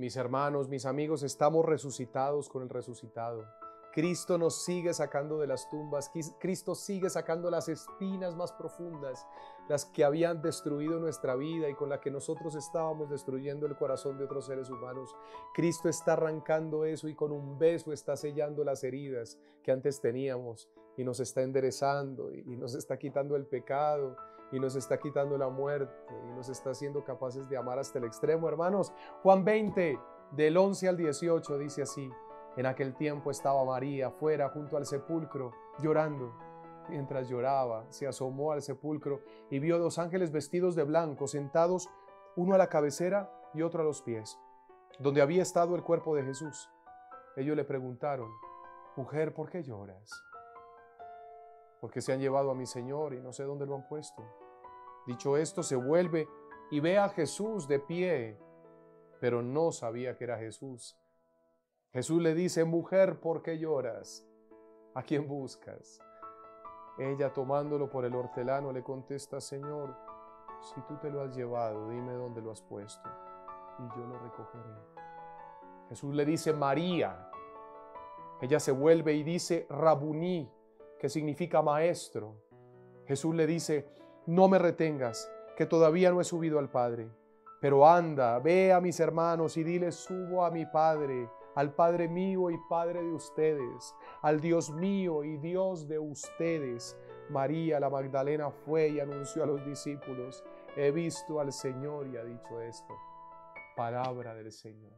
Mis hermanos, mis amigos, estamos resucitados con el resucitado. Cristo nos sigue sacando de las tumbas, Cristo sigue sacando las espinas más profundas, las que habían destruido nuestra vida y con las que nosotros estábamos destruyendo el corazón de otros seres humanos. Cristo está arrancando eso y con un beso está sellando las heridas que antes teníamos y nos está enderezando y nos está quitando el pecado y nos está quitando la muerte y nos está haciendo capaces de amar hasta el extremo. Hermanos, Juan 20, del 11 al 18 dice así: en aquel tiempo estaba María fuera junto al sepulcro llorando. Mientras lloraba, se asomó al sepulcro y vio dos ángeles vestidos de blanco sentados, uno a la cabecera y otro a los pies, donde había estado el cuerpo de Jesús. Ellos le preguntaron: mujer, ¿por qué lloras? Porque se han llevado a mi Señor y no sé dónde lo han puesto. Dicho esto, se vuelve y ve a Jesús de pie, pero no sabía que era Jesús. Jesús le dice: mujer, ¿por qué lloras? ¿A quién buscas? Ella, tomándolo por el hortelano, le contesta: Señor, si tú te lo has llevado, dime dónde lo has puesto y yo lo recogeré. Jesús le dice: María. Ella se vuelve y dice: Rabuní, que significa maestro. Jesús le dice: no me retengas, que todavía no he subido al Padre, pero anda, ve a mis hermanos y dile: subo a mi Padre, al Padre mío y Padre de ustedes, al Dios mío y Dios de ustedes. María la Magdalena fue y anunció a los discípulos: he visto al Señor y ha dicho esto. Palabra del Señor.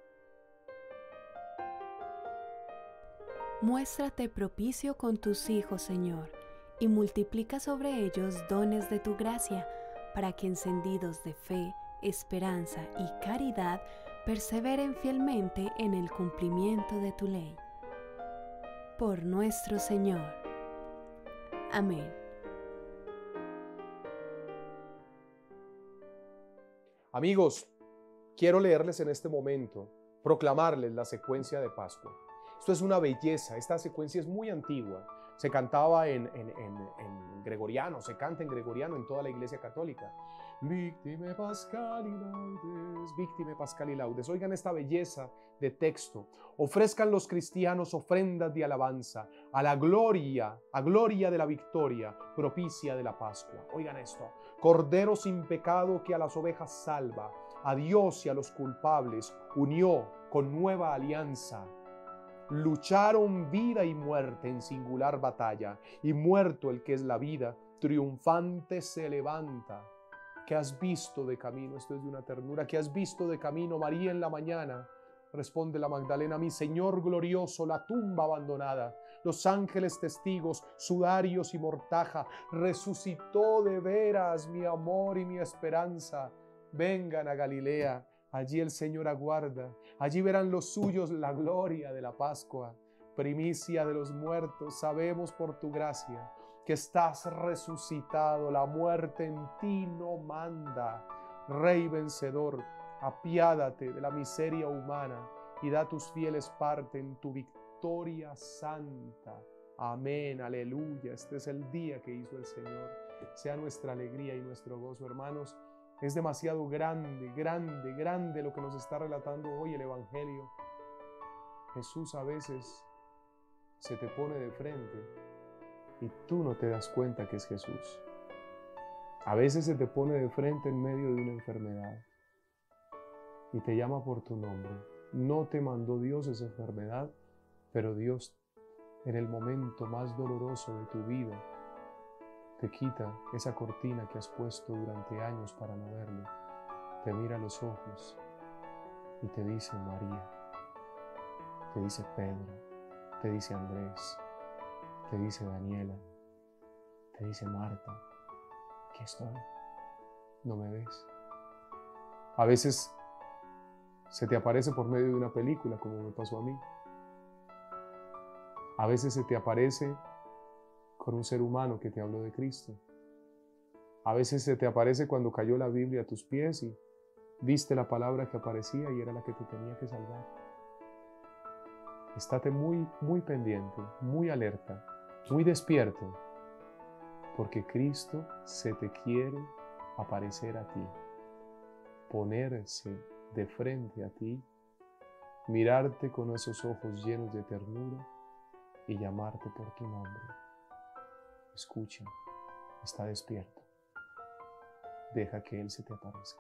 Muéstrate propicio con tus hijos, Señor, y multiplica sobre ellos dones de tu gracia, para que encendidos de fe, esperanza y caridad, perseveren fielmente en el cumplimiento de tu ley. Por nuestro Señor. Amén. Amigos, quiero leerles en este momento, proclamarles la secuencia de Pascua. Esto es una belleza, esta secuencia es muy antigua. Se cantaba en gregoriano, se canta en gregoriano en toda la Iglesia Católica. Victime Pascali laudes, victime Pascali laudes. Oigan esta belleza de texto. Ofrezcan los cristianos ofrendas de alabanza a gloria de la victoria propicia de la Pascua. Oigan esto: Cordero sin pecado que a las ovejas salva, a Dios y a los culpables unió con nueva alianza. Lucharon vida y muerte en singular batalla, y muerto el que es la vida, triunfante se levanta. ¿Qué has visto de camino? Esto es de una ternura. ¿Qué has visto de camino, María, en la mañana? Responde la Magdalena: mi Señor glorioso, la tumba abandonada, los ángeles testigos, sudarios y mortaja, resucitó de veras mi amor y mi esperanza. Vengan a Galilea, allí el Señor aguarda, allí verán los suyos la gloria de la Pascua. Primicia de los muertos, sabemos por tu gracia que estás resucitado, la muerte en ti no manda. Rey vencedor, apiádate de la miseria humana y da a tus fieles parte en tu victoria santa. Amén, aleluya. Este es el día que hizo el Señor. Sea nuestra alegría y nuestro gozo, hermanos. Es demasiado grande, grande, grande lo que nos está relatando hoy el Evangelio. Jesús a veces se te pone de frente y tú no te das cuenta que es Jesús. A veces se te pone de frente en medio de una enfermedad y te llama por tu nombre. No te mandó Dios esa enfermedad, pero Dios, en el momento más doloroso de tu vida, te quita esa cortina que has puesto durante años para no verlo. Te mira a los ojos y te dice: María, te dice Pedro, te dice Andrés, te dice Daniela, te dice Marta, aquí estoy, ¿no me ves? A veces se te aparece por medio de una película, como me pasó a mí. A veces se te aparece con un ser humano que te habló de Cristo. A veces se te aparece cuando cayó la Biblia a tus pies y viste la palabra que aparecía y era la que te tenía que salvar. Estate muy, muy pendiente, muy alerta, muy despierto, porque Cristo se te quiere aparecer a ti, ponerse de frente a ti, mirarte con esos ojos llenos de ternura y llamarte por tu nombre. Escucha, está despierto. Deja que Él se te aparezca.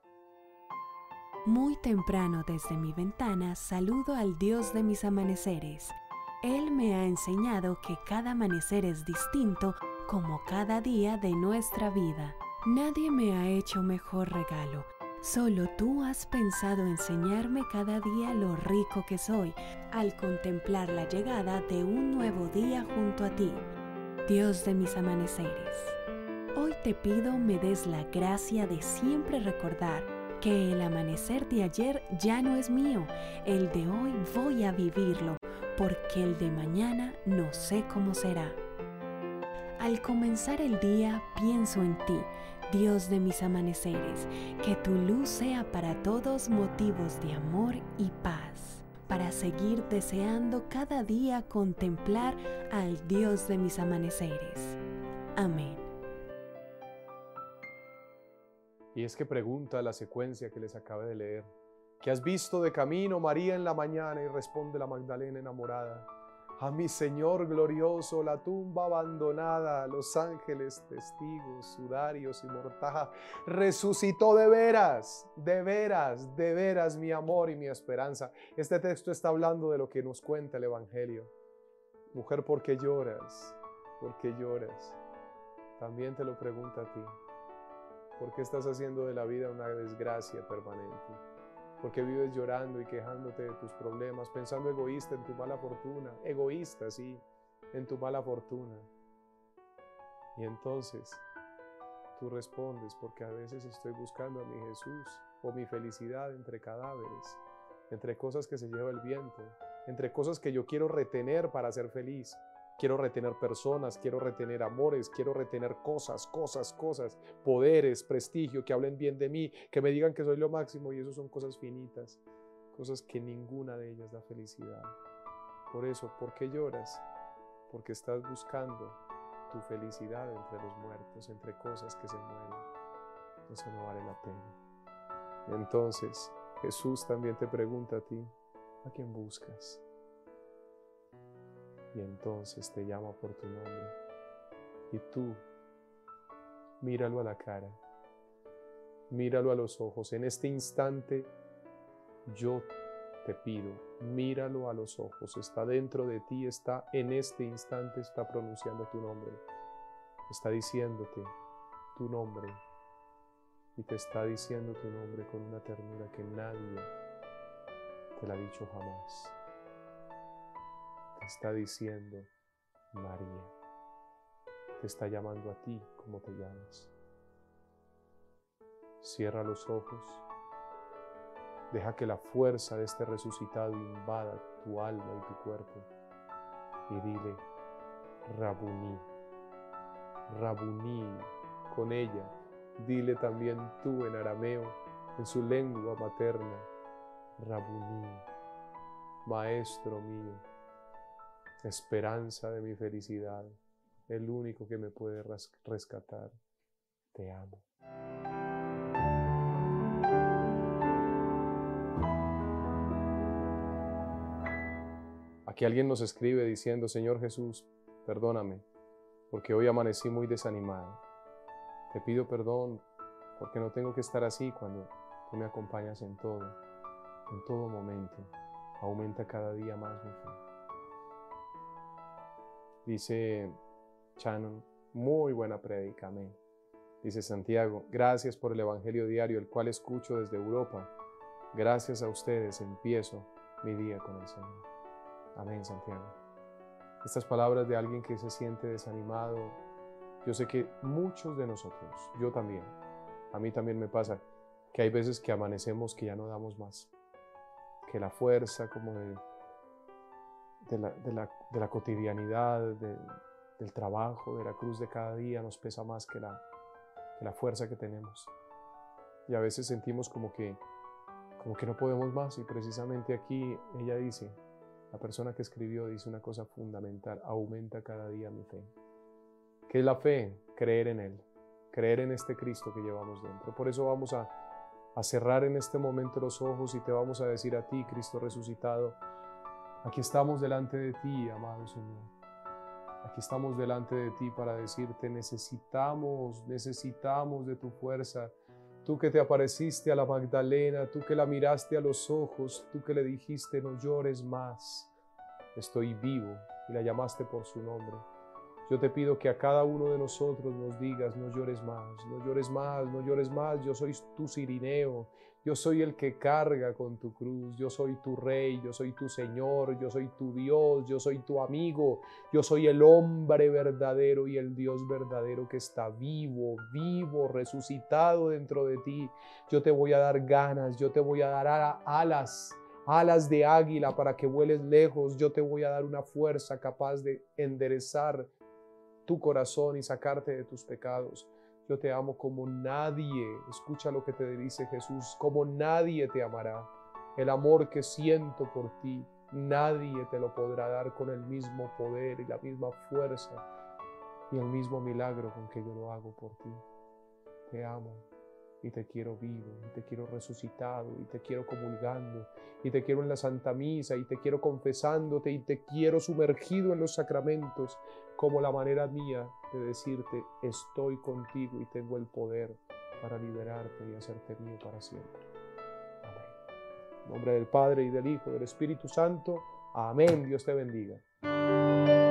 Muy temprano desde mi ventana saludo al Dios de mis amaneceres. Él me ha enseñado que cada amanecer es distinto como cada día de nuestra vida. Nadie me ha hecho mejor regalo. Solo tú has pensado enseñarme cada día lo rico que soy al contemplar la llegada de un nuevo día junto a ti, Dios de mis amaneceres. Hoy te pido me des la gracia de siempre recordar que el amanecer de ayer ya no es mío, el de hoy voy a vivirlo, porque el de mañana no sé cómo será. Al comenzar el día pienso en ti, Dios de mis amaneceres, que tu luz sea para todos motivos de amor y paz, para seguir deseando cada día contemplar al Dios de mis amaneceres. Amén. Y es que pregunta la secuencia que les acabé de leer. ¿Qué has visto de camino, María, en la mañana? Y responde la Magdalena enamorada. A mi Señor glorioso, la tumba abandonada, los ángeles testigos, sudarios y mortaja, resucitó de veras, de veras, de veras mi amor y mi esperanza. Este texto está hablando de lo que nos cuenta el Evangelio. Mujer, ¿por qué lloras? ¿Por qué lloras? También te lo pregunta a ti. ¿Por qué estás haciendo de la vida una desgracia permanente? ¿Por qué vives llorando y quejándote de tus problemas, pensando egoísta en tu mala fortuna? Egoísta, sí, en tu mala fortuna. Y entonces tú respondes, porque a veces estoy buscando a mi Jesús o mi felicidad entre cadáveres, entre cosas que se lleva el viento, entre cosas que yo quiero retener para ser feliz. Quiero retener personas, quiero retener amores, quiero retener cosas, poderes, prestigio, que hablen bien de mí, que me digan que soy lo máximo, y eso son cosas finitas, cosas que ninguna de ellas da felicidad. Por eso, ¿por qué lloras? Porque estás buscando tu felicidad entre los muertos, entre cosas que se mueren. Eso no vale la pena. Entonces, Jesús también te pregunta a ti, ¿a quién buscas? Y entonces te llama por tu nombre. Y tú, míralo a la cara, míralo a los ojos. En este instante, yo te pido, míralo a los ojos. Está dentro de ti, está en este instante, está pronunciando tu nombre. Está diciéndote tu nombre. Y te está diciendo tu nombre con una ternura que nadie te la ha dicho jamás. Te está diciendo María. Te está llamando a ti como te llamas. Cierra los ojos. Deja que la fuerza de este resucitado invada tu alma y tu cuerpo. Y dile, Rabuní, Rabuní, con ella. Dile también tú en arameo, en su lengua materna, Rabuní, Maestro mío, esperanza de mi felicidad, el único que me puede rescatar. Te amo. Aquí alguien nos escribe diciendo, Señor Jesús, perdóname, porque hoy amanecí muy desanimado. Te pido perdón porque no tengo que estar así cuando tú me acompañas en todo momento. Aumenta cada día más mi fe. Dice Shannon, muy buena prédica, amén. Dice Santiago, gracias por el Evangelio diario, el cual escucho desde Europa. Gracias a ustedes empiezo mi día con el Señor. Amén, Santiago. Estas palabras de alguien que se siente desanimado, yo sé que muchos de nosotros, yo también, a mí también me pasa que hay veces que amanecemos que ya no damos más, que la fuerza como de la cotidianidad, del trabajo, de la cruz de cada día nos pesa más que la fuerza que tenemos. Y a veces sentimos como que no podemos más, y precisamente aquí ella dice, la persona que escribió dice una cosa fundamental, aumenta cada día mi fe. ¿Qué es la fe? Creer en Él, creer en este Cristo que llevamos dentro. Por eso vamos a a cerrar en este momento los ojos y te vamos a decir a ti, Cristo resucitado, aquí estamos delante de ti, amado Señor. Aquí estamos delante de ti para decirte, necesitamos de tu fuerza. Tú que te apareciste a la Magdalena, tú que la miraste a los ojos, tú que le dijiste, no llores más, estoy vivo, y la llamaste por su nombre. Yo te pido que a cada uno de nosotros nos digas, no llores más, no llores más, no llores más, yo soy tu Cirineo, yo soy el que carga con tu cruz, yo soy tu Rey, yo soy tu Señor, yo soy tu Dios, yo soy tu amigo, yo soy el hombre verdadero y el Dios verdadero que está vivo, resucitado dentro de ti. Yo te voy a dar ganas, yo te voy a dar alas de águila para que vueles lejos, yo te voy a dar una fuerza capaz de enderezar tu corazón y sacarte de tus pecados. Yo te amo como nadie, escucha lo que te dice Jesús, como nadie te amará. El amor que siento por ti, nadie te lo podrá dar con el mismo poder y la misma fuerza y el mismo milagro con que yo lo hago por ti. Te amo y te quiero vivo, y te quiero resucitado, y te quiero comulgando, y te quiero en la Santa Misa, y te quiero confesándote, y te quiero sumergido en los sacramentos, como la manera mía de decirte, estoy contigo y tengo el poder para liberarte y hacerte mío para siempre. Amén. En nombre del Padre, y del Hijo, y del Espíritu Santo. Amén. Dios te bendiga.